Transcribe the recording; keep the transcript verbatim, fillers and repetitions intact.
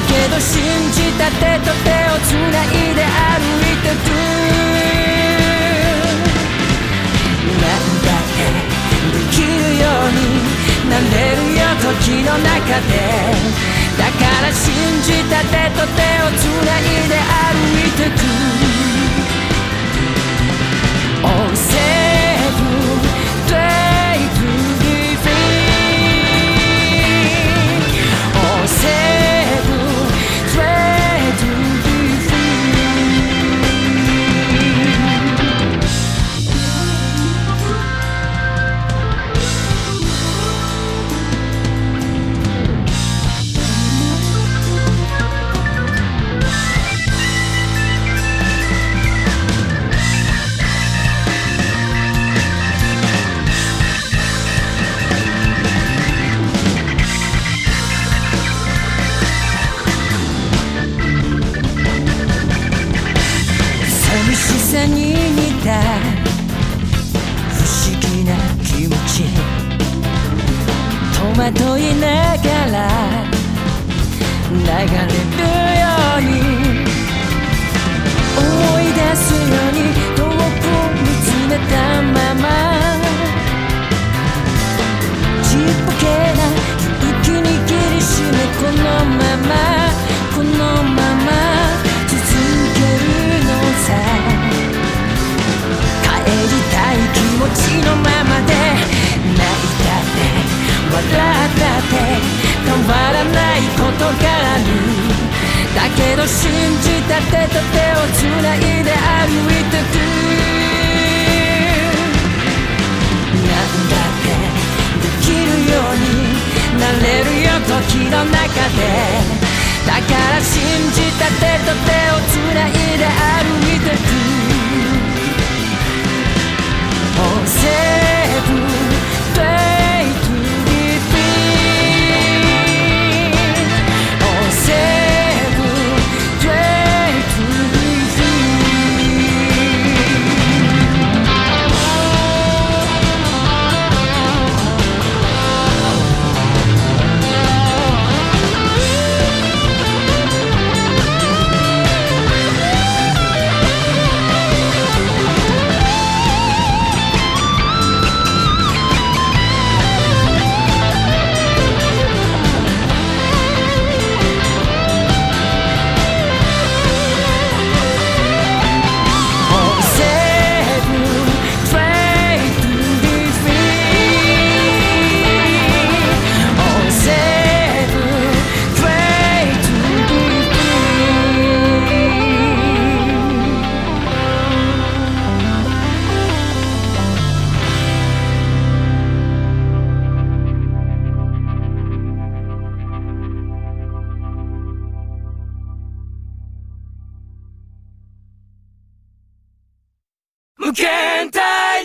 けど信じた手と手をつないで歩いてく。なんだってできるようになれるよ時の中で。だから信じた手と手をつないで歩いてく。Oh save day to be free. Oh save day to be free. 寂しさに似た不思議な気持ち戸惑いながら流れるように思い出すように遠く見つめたままちっぽけな勇気握りしめこのままこのまま続けるのさ。帰りたい気持ちのままで泣いたって笑ったって変わらないことがある。だけど信じた手と手をつないで歩いてく。なんだってできるようになれるよ時の中で。だから信じた手と手をつないで歩いてく。Oh save day to be free. Oh save day to be free. 無限大